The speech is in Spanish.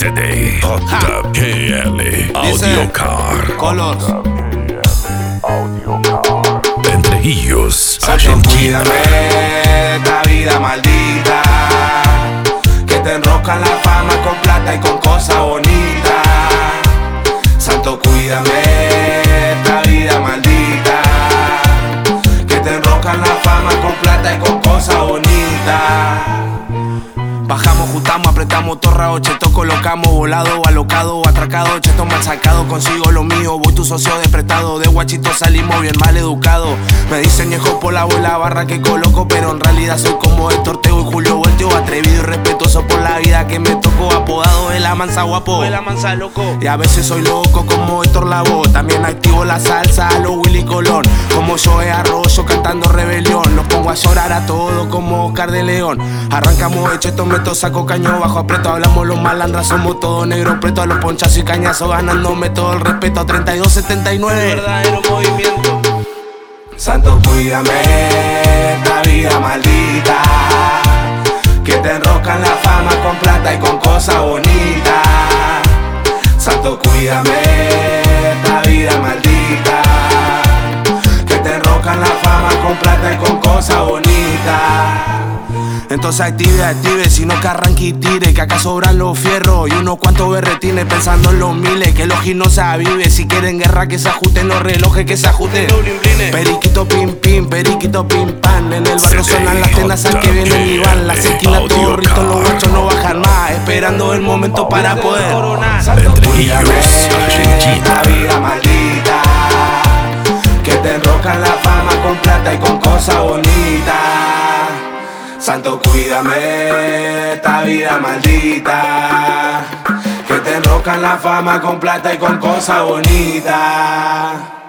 CD, JKL, Audiocar, Color. Entre ellos, Santo, Argentina. cuídame esta vida maldita, que te enroscan la fama con plata y con cosas bonitas. Santo, cuídame esta vida maldita, que te enroscan la fama con plata y con cosas bonitas. Bajamos, juntamos, apretamos, torrao, cheto, colocamos, volado, alocado, atracado, cheto, mal sacado, consigo lo mío, voy tu socio de prestado, de guachito salimos bien mal educado. Me dicen viejo por la bola barra que coloco, pero en realidad soy como Héctor Teo y Julio Volteo, atrevido y respetuoso por la vida que me tocó, apodado de la mansa guapo, de la mansa loco. Y a veces soy loco como Héctor Lavoe, también activo la salsa a lo Willy Colón, como Joe Arroyo cantando rebelión, los pongo a llorar a todos como Oscar de León. Arrancamos de cheto, meto, saco caño, bajo apreto, hablamos los malandras, somos todos negros pretos, a los ponchazos y cañazos, ganándome todo el respeto, 32-79, verdadero movimiento. Santo, cuídame esta vida maldita, que te enroscan la fama con plata y con cosas bonitas. Santo, cuídame esta vida maldita, que te enroscan la fama con plata y con cosas bonitas. Entonces active, si no que arranque y tire, que acá sobran los fierros y unos cuantos berretines pensando en los miles, que los ginos se avive, si quieren guerra que se ajusten los relojes, que se ajusten. Periquito pim pim, periquito pim pam, en el barrio suenan las tendas al que vienen y van, las esquinas todo rito, los guachos no bajan más, esperando el momento para poder coronar. Entre ellos, Argentina. Esta vida maldita, que te enroscan la fama con plata y con cosas bonitas. Santo, cuídame esta vida maldita, que te enroscan la fama con plata y con cosas bonitas.